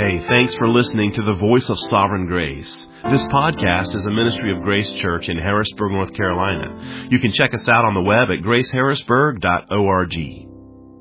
Hey, thanks for listening to the Voice of Sovereign Grace. This podcast is a ministry of Grace Church in Harrisburg, North Carolina. You can check us out on the web at graceharrisburg.org.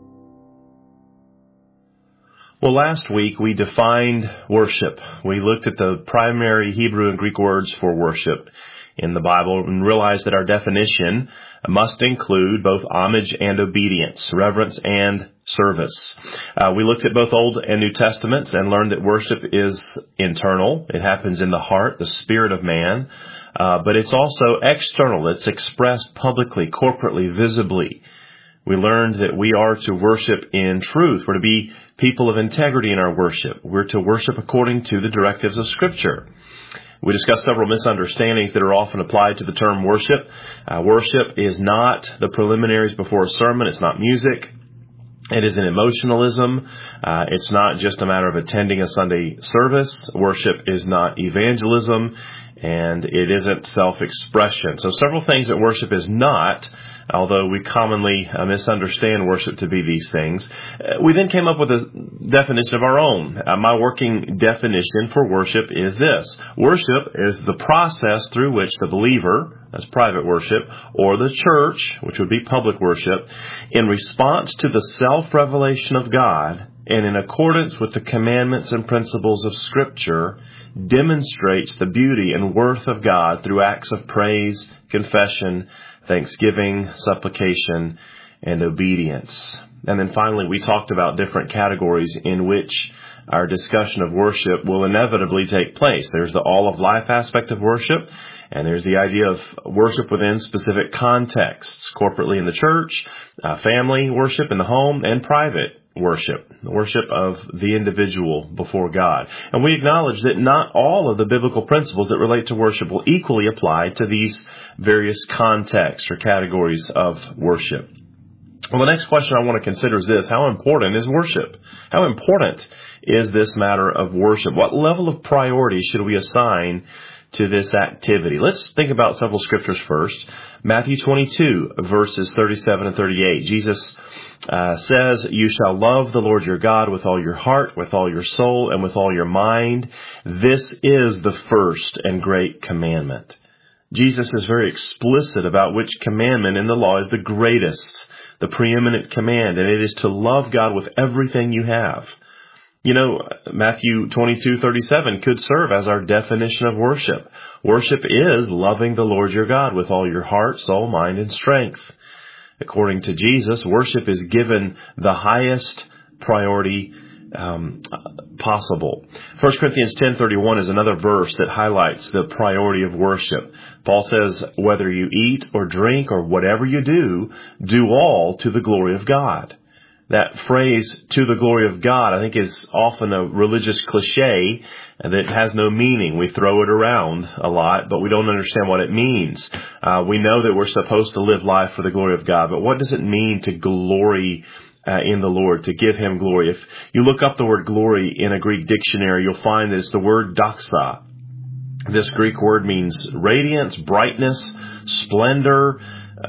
Well, last week we defined worship. We looked at the primary Hebrew and Greek words for worship in the Bible and realized that our definition must include both homage and obedience, reverence and service. We looked at both Old and New Testaments and learned that worship is internal. It happens in the heart, the spirit of man, but it's also external. It's expressed publicly, corporately, visibly. We learned that we are to worship in truth. We're to be people of integrity in our worship. We're to worship according to the directives of Scripture. We discussed several misunderstandings that are often applied to the term worship. Worship is not the preliminaries before a sermon. It's not music. It isn't emotionalism. It's not just a matter of attending a Sunday service. Worship is not evangelism, and it isn't self-expression. So several things that worship is not, although we commonly misunderstand worship to be these things. We then came up with a definition of our own. My working definition for worship is this. Worship is the process through which the believer, that's private worship, or the church, which would be public worship, in response to the self-revelation of God and in accordance with the commandments and principles of Scripture, demonstrates the beauty and worth of God through acts of praise, confession, thanksgiving, supplication, and obedience. And then finally, we talked about different categories in which our discussion of worship will inevitably take place. There's the all of life aspect of worship, and there's the idea of worship within specific contexts, corporately in the church, family worship in the home, and private worship, the worship of the individual before God. And we acknowledge that not all of the biblical principles that relate to worship will equally apply to these various contexts or categories of worship. Well, the next question I want to consider is this: how important is worship? How important is this matter of worship? What level of priority should we assign to this activity? Let's think about several scriptures first. Matthew 22, verses 37 and 38. Jesus says, "You shall love the Lord your God with all your heart, with all your soul, and with all your mind. This is the first and great commandment." Jesus is very explicit about which commandment in the law is the greatest, the preeminent command, and it is to love God with everything you have. You know, Matthew 22:37 could serve as our definition of worship. Worship is loving the Lord your God with all your heart, soul, mind, and strength. According to Jesus, worship is given the highest priority possible. 1 Corinthians 10:31 is another verse that highlights the priority of worship. Paul says, "Whether you eat or drink or whatever you do, do all to the glory of God." That phrase, "to the glory of God," I think is often a religious cliche that has no meaning. We throw it around a lot, but we don't understand what it means. We know that we're supposed to live life for the glory of God, but what does it mean to glory in the Lord, to give Him glory? If you look up the word glory in a Greek dictionary, you'll find that it's the word doxa. This Greek word means radiance, brightness, splendor,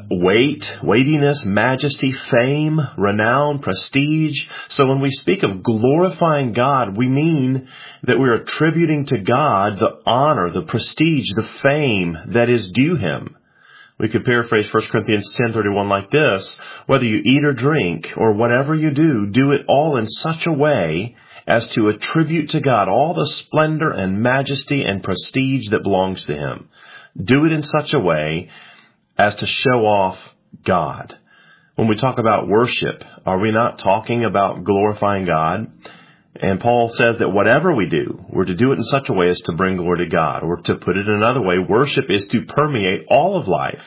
weightiness, majesty, fame, renown, prestige. So when we speak of glorifying God, we mean that we're attributing to God the honor, the prestige, the fame that is due Him. We could paraphrase 1 Corinthians 10:31 like this: "Whether you eat or drink or whatever you do it all in such a way as to attribute to God all the splendor and majesty and prestige that belongs to Him. Do it in such a way as to show off God." When we talk about worship, are we not talking about glorifying God? And Paul says that whatever we do, we're to do it in such a way as to bring glory to God. Or to put it another way, worship is to permeate all of life.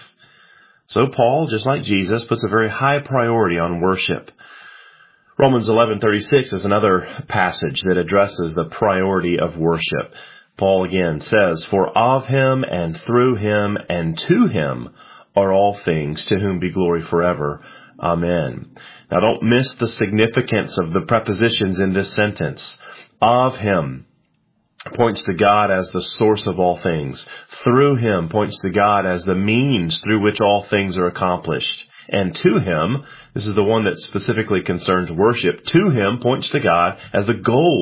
So Paul, just like Jesus, puts a very high priority on worship. Romans 11:36 is another passage that addresses the priority of worship. Paul again says, "For of Him and through Him and to Him are all things, to whom be glory forever. Amen." Now don't miss the significance of the prepositions in this sentence. Of Him points to God as the source of all things. Through Him points to God as the means through which all things are accomplished. And to Him, this is the one that specifically concerns worship, to Him points to God as the goal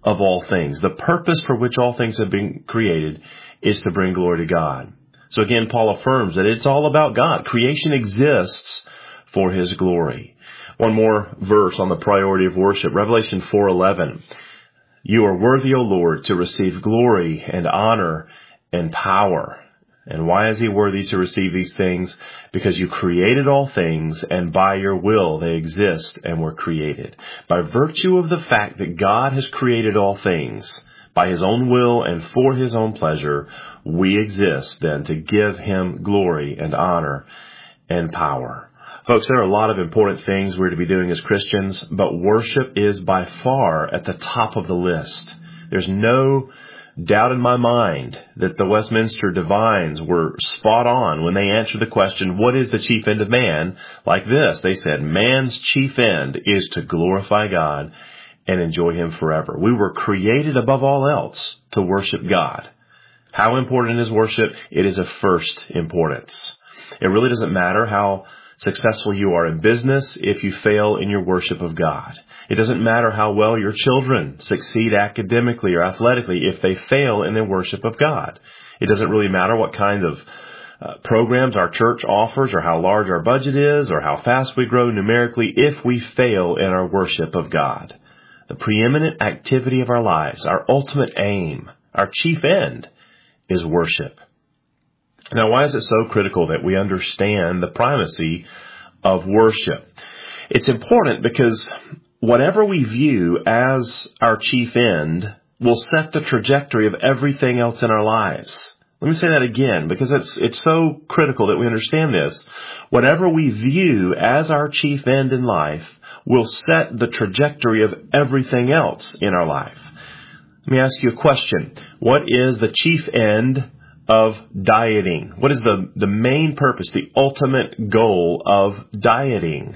of all things. The purpose for which all things have been created is to bring glory to God. So again, Paul affirms that it's all about God. Creation exists for His glory. One more verse on the priority of worship. Revelation 4:11. You are worthy, O Lord, to receive glory and honor and power. And why is He worthy to receive these things? Because you created all things, and by your will they exist and were created. By virtue of the fact that God has created all things, by His own will and for His own pleasure, we exist then to give Him glory and honor and power. Folks, there are a lot of important things we're to be doing as Christians, but worship is by far at the top of the list. There's no doubt in my mind that the Westminster divines were spot on when they answered the question, what is the chief end of man? Like this, they said, man's chief end is to glorify God and enjoy Him forever. We were created above all else to worship God. How important is worship? It is of first importance. It really doesn't matter how successful you are in business if you fail in your worship of God. It doesn't matter how well your children succeed academically or athletically if they fail in their worship of God. It doesn't really matter what kind of programs our church offers or how large our budget is or how fast we grow numerically if we fail in our worship of God. The preeminent activity of our lives, our ultimate aim, our chief end is worship. Now, why is it so critical that we understand the primacy of worship? It's important because whatever we view as our chief end will set the trajectory of everything else in our lives. Let me say that again, because it's so critical that we understand this. Whatever we view as our chief end in life will set the trajectory of everything else in our life. Let me ask you a question. What is the chief end of dieting? What is the main purpose, the ultimate goal of dieting?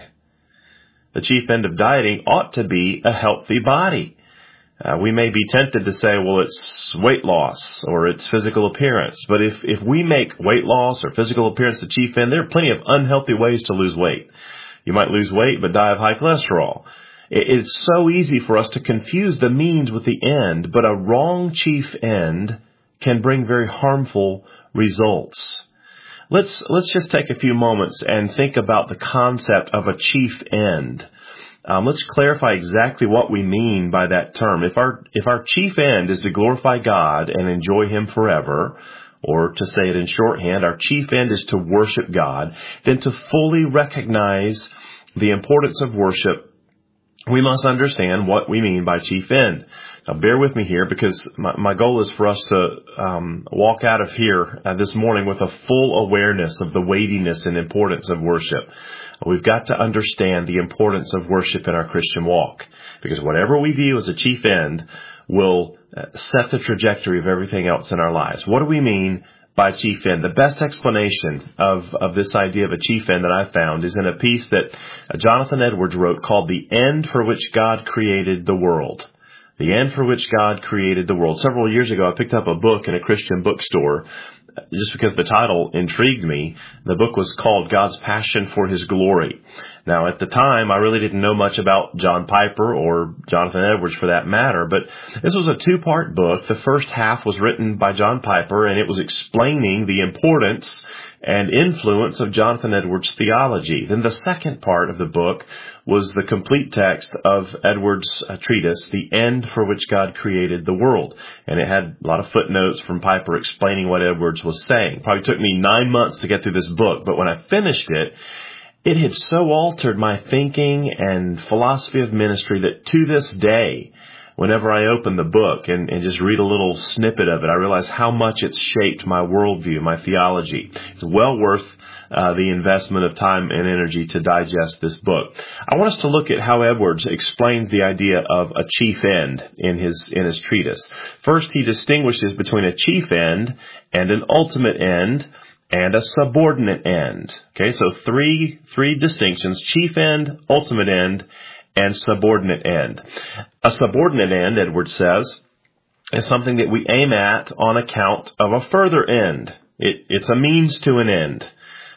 The chief end of dieting ought to be a healthy body. We may be tempted to say, well, it's weight loss or it's physical appearance. But if we make weight loss or physical appearance the chief end, there are plenty of unhealthy ways to lose weight. You might lose weight but die of high cholesterol. It's so easy for us to confuse the means with the end, but a wrong chief end can bring very harmful results. Let's just take a few moments and think about the concept of a chief end. Let's clarify exactly what we mean by that term. If our chief end is to glorify God and enjoy Him forever, or to say it in shorthand, our chief end is to worship God, then to fully recognize the importance of worship, we must understand what we mean by chief end. Now, bear with me here because my goal is for us to walk out of here this morning with a full awareness of the weightiness and importance of worship. We've got to understand the importance of worship in our Christian walk, because whatever we view as a chief end will set the trajectory of everything else in our lives. What do we mean by chief end? The best explanation of this idea of a chief end that I found is in a piece that Jonathan Edwards wrote called The End for Which God Created the World. The End for Which God Created the World. Several years ago, I picked up a book in a Christian bookstore just because the title intrigued me. The book was called God's Passion for His Glory. Now, at the time, I really didn't know much about John Piper or Jonathan Edwards for that matter, but this was a two-part book. The first half was written by John Piper, and it was explaining the importance and influence of Jonathan Edwards' theology. Then the second part of the book was the complete text of Edwards' treatise, The End for Which God Created the World. And it had a lot of footnotes from Piper explaining what Edwards was saying. Probably took me 9 months to get through this book, but when I finished it, it had so altered my thinking and philosophy of ministry that to this day, whenever I open the book and just read a little snippet of it, I realize how much it's shaped my worldview, my theology. It's well worth the investment of time and energy to digest this book. I want us to look at how Edwards explains the idea of a chief end in his treatise. First, he distinguishes between a chief end and an ultimate end and a subordinate end. Okay, so three distinctions: chief end, ultimate end, and subordinate end. A subordinate end, Edwards says, is something that we aim at on account of a further end. It's a means to an end.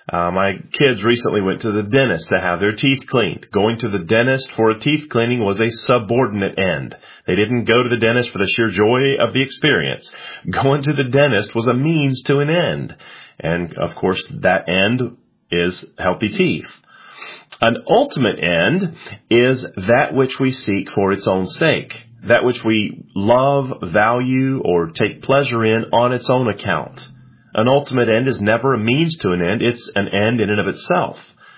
My kids recently went to the dentist to have their teeth cleaned. Going to the dentist for a teeth cleaning was a subordinate end. They didn't go to the dentist for the sheer joy of the experience. Going to the dentist was a means to an end. And, of course, that end is healthy teeth. An ultimate end is that which we seek for its own sake, that which we love, value, or take pleasure in on its own account. An ultimate end is never a means to an end. It's an end in and of itself.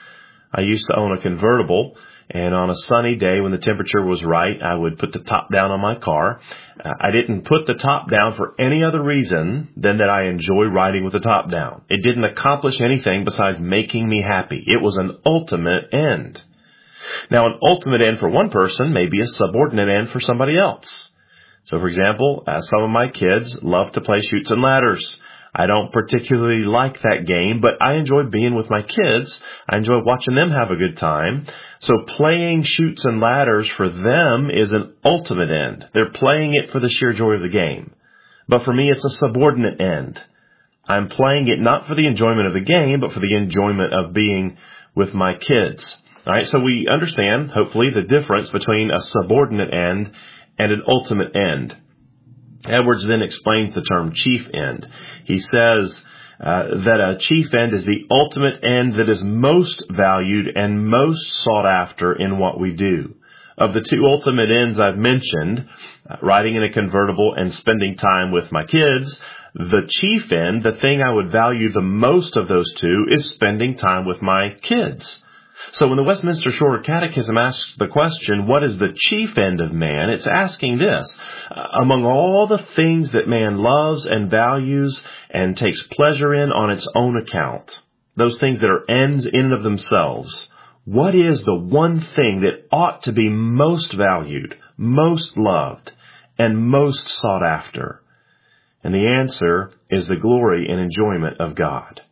I used to own a convertible, and on a sunny day when the temperature was right, I would put the top down on my car. I didn't put the top down for any other reason than that I enjoy riding with the top down. It didn't accomplish anything besides making me happy. It was an ultimate end. Now, an ultimate end for one person may be a subordinate end for somebody else. So, for example, some of my kids love to play Chutes and Ladders. I don't particularly like that game, but I enjoy being with my kids. I enjoy watching them have a good time. So playing Chutes and Ladders for them is an ultimate end. They're playing it for the sheer joy of the game. But for me, it's a subordinate end. I'm playing it not for the enjoyment of the game, but for the enjoyment of being with my kids. All right, so we understand, hopefully, the difference between a subordinate end and an ultimate end. Edwards then explains the term chief end. He says that a chief end is the ultimate end that is most valued and most sought after in what we do. Of the two ultimate ends I've mentioned, riding in a convertible and spending time with my kids, the chief end, the thing I would value the most of those two, is spending time with my kids. So when the Westminster Shorter Catechism asks the question, what is the chief end of man? It's asking this: among all the things that man loves and values and takes pleasure in on its own account, those things that are ends in and of themselves, what is the one thing that ought to be most valued, most loved, and most sought after? And the answer is the glory and enjoyment of God.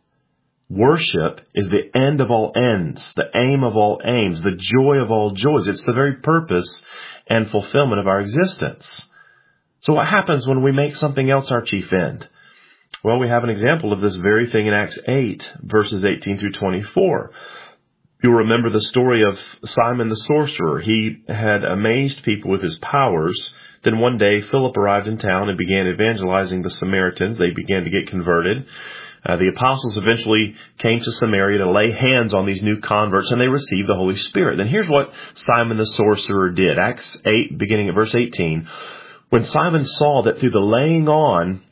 Worship is the end of all ends, the aim of all aims, the joy of all joys. It's the very purpose and fulfillment of our existence. So what happens when we make something else our chief end? Well, we have an example of this very thing in Acts 8, verses 18 through 24. You'll remember the story of Simon the sorcerer. He had amazed people with his powers. Then one day, Philip arrived in town and began evangelizing the Samaritans. They began to get converted. The apostles eventually came to Samaria to lay hands on these new converts, and they received the Holy Spirit. Then here's what Simon the sorcerer did. Acts 8, beginning at verse 18. When Simon saw that through the laying on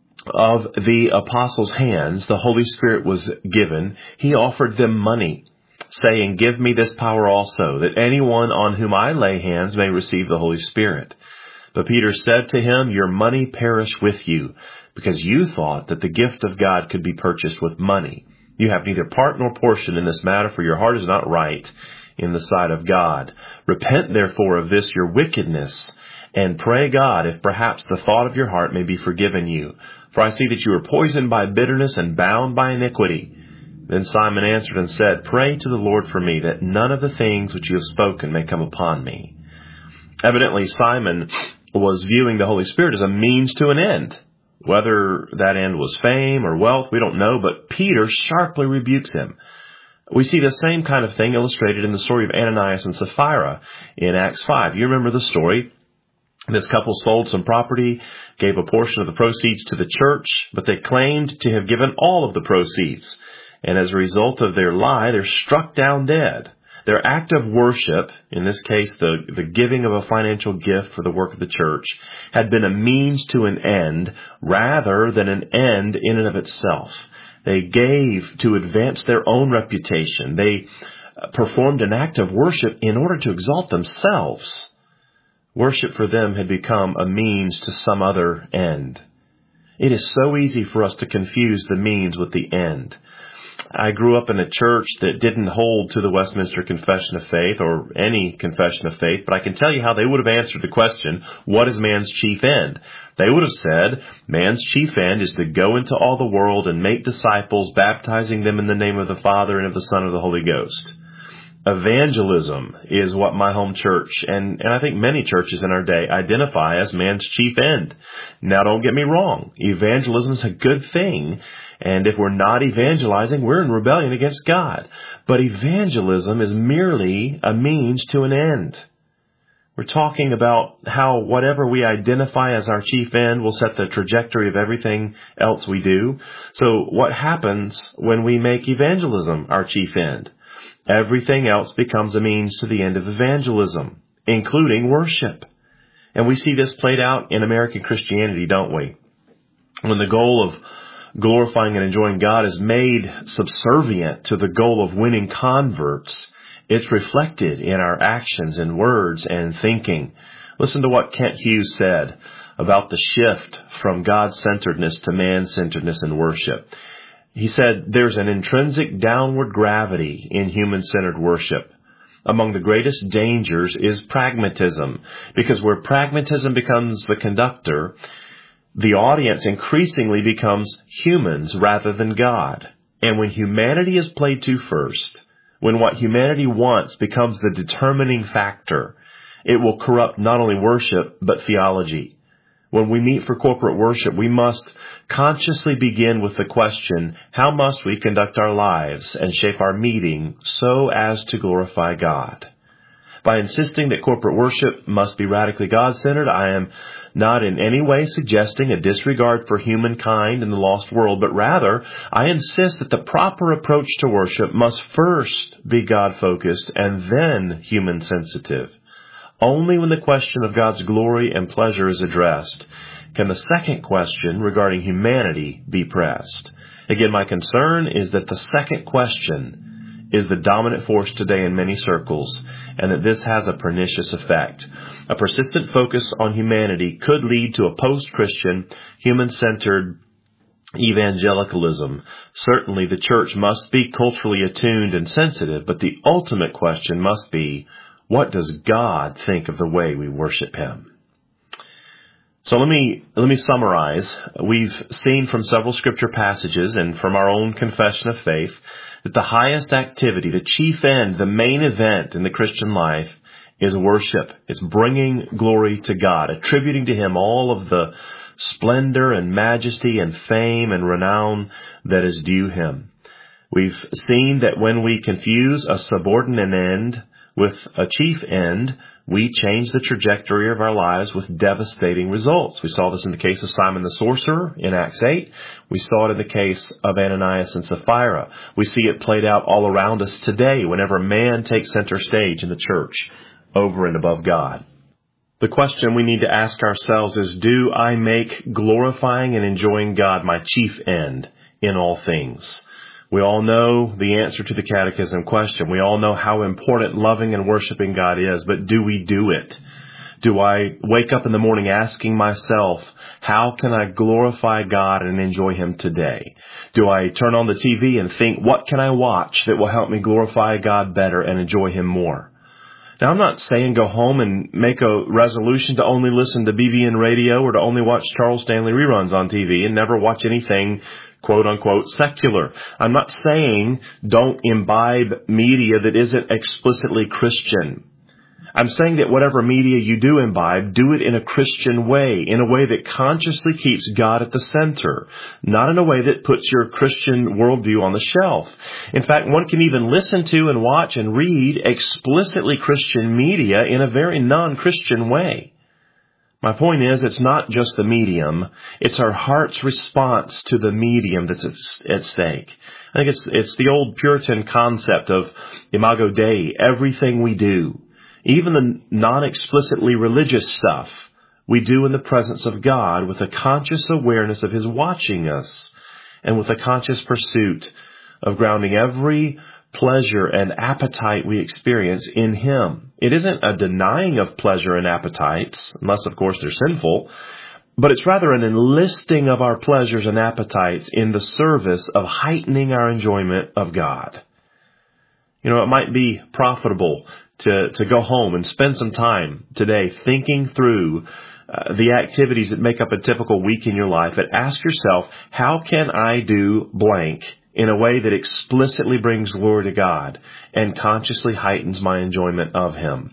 of the apostles' hands, the Holy Spirit was given, he offered them money, saying, "Give me this power also, that anyone on whom I lay hands may receive the Holy Spirit." But Peter said to him, "Your money perish with you, because you thought that the gift of God could be purchased with money. You have neither part nor portion in this matter, for your heart is not right in the sight of God. Repent therefore of this your wickedness, and pray God if perhaps the thought of your heart may be forgiven you. For I see that you are poisoned by bitterness and bound by iniquity." Then Simon answered and said, "Pray to the Lord for me, that none of the things which you have spoken may come upon me." Evidently, Simon was viewing the Holy Spirit as a means to an end. Whether that end was fame or wealth, we don't know, but Peter sharply rebukes him. We see the same kind of thing illustrated in the story of Ananias and Sapphira in Acts 5. You remember the story. This couple sold some property, gave a portion of the proceeds to the church, but they claimed to have given all of the proceeds. And as a result of their lie, they're struck down dead. Their act of worship, in this case the giving of a financial gift for the work of the church, had been a means to an end rather than an end in and of itself. They gave to advance their own reputation. They performed an act of worship in order to exalt themselves. Worship for them had become a means to some other end. It is so easy for us to confuse the means with the end. I grew up in a church that didn't hold to the Westminster Confession of Faith or any confession of faith, but I can tell you how they would have answered the question, what is man's chief end? They would have said, man's chief end is to go into all the world and make disciples, baptizing them in the name of the Father and of the Son and of the Holy Ghost. Evangelism is what my home church, and I think many churches in our day, identify as man's chief end. Now, don't get me wrong. Evangelism is a good thing. And if we're not evangelizing, we're in rebellion against God. But evangelism is merely a means to an end. We're talking about how whatever we identify as our chief end will set the trajectory of everything else we do. So what happens when we make evangelism our chief end? Everything else becomes a means to the end of evangelism, including worship. And we see this played out in American Christianity, don't we? When the goal of glorifying and enjoying God is made subservient to the goal of winning converts, it's reflected in our actions and words and thinking. Listen to what Kent Hughes said about the shift from God-centeredness to man-centeredness in worship. He said, there's an intrinsic downward gravity in human-centered worship. Among the greatest dangers is pragmatism, because where pragmatism becomes the conductor, the audience increasingly becomes humans rather than God. And when humanity is played to first, when what humanity wants becomes the determining factor, it will corrupt not only worship, but theology. When we meet for corporate worship, we must consciously begin with the question, how must we conduct our lives and shape our meeting so as to glorify God? By insisting that corporate worship must be radically God-centered, I am not in any way suggesting a disregard for humankind and the lost world, but rather I insist that the proper approach to worship must first be God-focused and then human-sensitive. Only when the question of God's glory and pleasure is addressed can the second question regarding humanity be pressed. Again, my concern is that the second question is the dominant force today in many circles, and that this has a pernicious effect. A persistent focus on humanity could lead to a post-Christian, human-centered evangelicalism. Certainly, the church must be culturally attuned and sensitive, but the ultimate question must be, what does God think of the way we worship Him? So let me summarize. We've seen from several scripture passages and from our own confession of faith that the highest activity, the chief end, the main event in the Christian life is worship. It's bringing glory to God, attributing to Him all of the splendor and majesty and fame and renown that is due Him. We've seen that when we confuse a subordinate end with a chief end, we change the trajectory of our lives with devastating results. We saw this in the case of Simon the sorcerer in Acts 8. We saw it in the case of Ananias and Sapphira. We see it played out all around us today whenever man takes center stage in the church over and above God. The question we need to ask ourselves is, do I make glorifying and enjoying God my chief end in all things? We all know the answer to the catechism question. We all know how important loving and worshiping God is, but do we do it? Do I wake up in the morning asking myself, how can I glorify God and enjoy Him today? Do I turn on the TV and think, what can I watch that will help me glorify God better and enjoy Him more? Now, I'm not saying go home and make a resolution to only listen to BBN radio or to only watch Charles Stanley reruns on TV and never watch anything quote-unquote secular. I'm not saying don't imbibe media that isn't explicitly Christian. I'm saying that whatever media you do imbibe, do it in a Christian way, in a way that consciously keeps God at the center, not in a way that puts your Christian worldview on the shelf. In fact, one can even listen to and watch and read explicitly Christian media in a very non-Christian way. My point is, it's not just the medium, it's our heart's response to the medium that's at stake. I think it's the old Puritan concept of imago Dei, everything we do. Even the non-explicitly religious stuff we do in the presence of God with a conscious awareness of His watching us and with a conscious pursuit of grounding every pleasure and appetite we experience in Him. It isn't a denying of pleasure and appetites, unless of course they're sinful, but it's rather an enlisting of our pleasures and appetites in the service of heightening our enjoyment of God. You know, it might be profitable to go home and spend some time today thinking through the activities that make up a typical week in your life, and ask yourself, how can I do blank in a way that explicitly brings glory to God and consciously heightens my enjoyment of Him.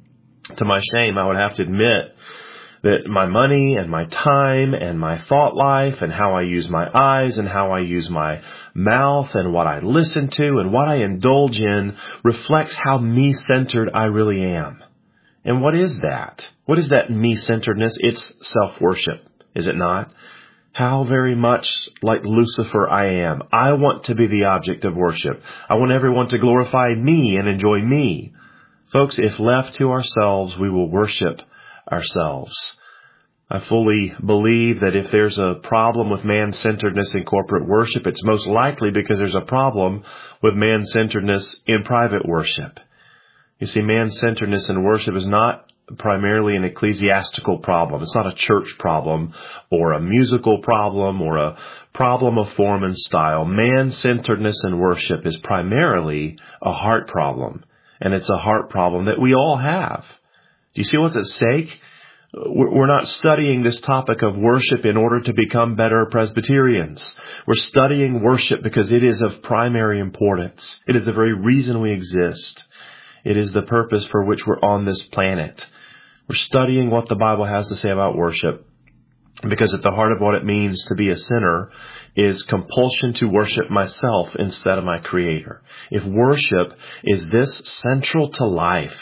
To my shame, I would have to admit that my money and my time and my thought life and how I use my eyes and how I use my mouth and what I listen to and what I indulge in reflects how me-centered I really am. And what is that? What is that me-centeredness? It's self-worship, is it not? How very much like Lucifer I am. I want to be the object of worship. I want everyone to glorify me and enjoy me. Folks, if left to ourselves, we will worship ourselves. I fully believe that if there's a problem with man-centeredness in corporate worship, it's most likely because there's a problem with man-centeredness in private worship. You see, man-centeredness in worship is not primarily an ecclesiastical problem. It's not a church problem or a musical problem or a problem of form and style. Man-centeredness in worship is primarily a heart problem, and it's a heart problem that we all have. Do you see what's at stake? We're not studying this topic of worship in order to become better Presbyterians. We're studying worship because it is of primary importance. It is the very reason we exist. It is the purpose for which we're on this planet. We're studying what the Bible has to say about worship because at the heart of what it means to be a sinner is compulsion to worship myself instead of my Creator. If worship is this central to life,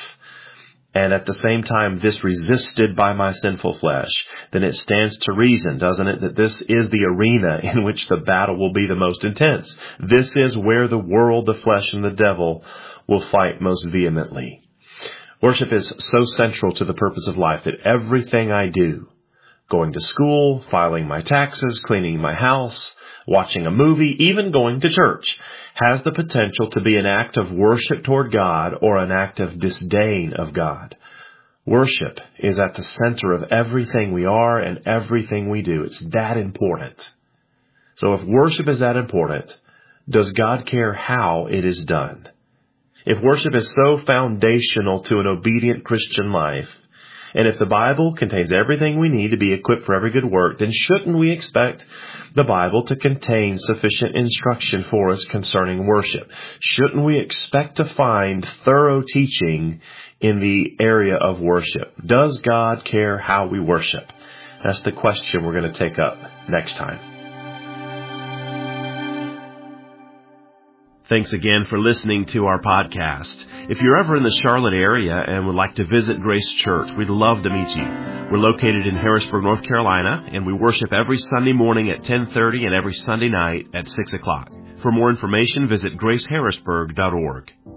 and at the same time this resisted by my sinful flesh, then it stands to reason, doesn't it, that this is the arena in which the battle will be the most intense. This is where the world, the flesh, and the devil will fight most vehemently. Worship is so central to the purpose of life that everything I do, going to school, filing my taxes, cleaning my house, watching a movie, even going to church, has the potential to be an act of worship toward God or an act of disdain of God. Worship is at the center of everything we are and everything we do. It's that important. So if worship is that important, does God care how it is done? If worship is so foundational to an obedient Christian life, and if the Bible contains everything we need to be equipped for every good work, then shouldn't we expect the Bible to contain sufficient instruction for us concerning worship? Shouldn't we expect to find thorough teaching in the area of worship? Does God care how we worship? That's the question we're going to take up next time. Thanks again for listening to our podcast. If you're ever in the Charlotte area and would like to visit Grace Church, we'd love to meet you. We're located in Harrisburg, North Carolina, and we worship every Sunday morning at 10:30 and every Sunday night at 6 o'clock. For more information, visit graceharrisburg.org.